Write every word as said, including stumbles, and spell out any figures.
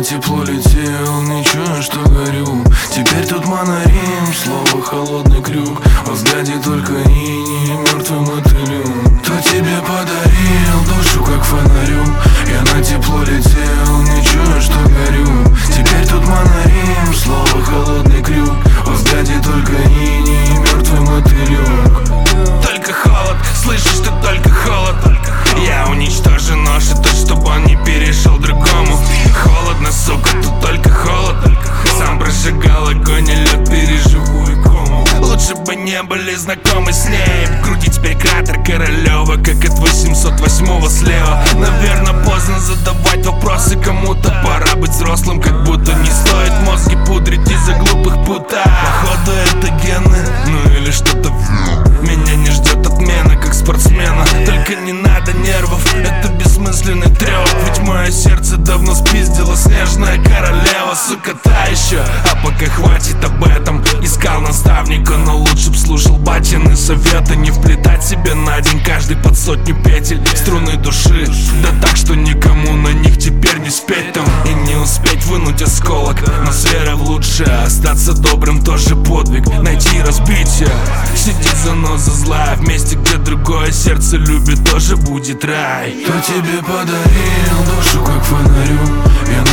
тепло летел, не чую, что горю. Теперь тут монорим, слово холодный крюк. Во взгляде только иней и мертвым мотылем. Кто тебе подарил душу, как фонарем? Я на тепло летел, не чую, что горю. Теперь тут монорим, слово холодный крюк. Во взгляде только иней и мертвым мотылем. Только холод, слышишь, ты только холод. Я уничтожу нож, и то, чтобы он не перешел другому. Холодно, сука, тут только холод. Сам прожигал огонь, и лед переживу и кому. Лучше бы не были знакомы с ней. В груди теперь кратер Королева, как от восемьсот восьмого слева. Наверное, поздно задавать вопросы кому-то. Пора быть взрослым, как будто не стоит мозги пудрить из-за глупых путах. Походу это гены, ну или что-то. Меня не ждет отмена, как спортсмена. Только не надо нервов, это бессмысленный трёп. Ведь мое сердце давно спиздила снежная королева. Сука, та еще, а пока хватит об этом. Искал наставника, но лучше б слушал батины советы. Не вплетать себе на день каждый под сотню петель струны души, да так, что никому на них теперь не спеть там. И не успеть вынуть осколок, но с верой в лучшее. Остаться добрым тоже подвиг, найти разбитие. Сидеть заноза злая, в месте, где другое сердце любит, тоже будет рай. Кто тебе подарил душу, как фонарю? Я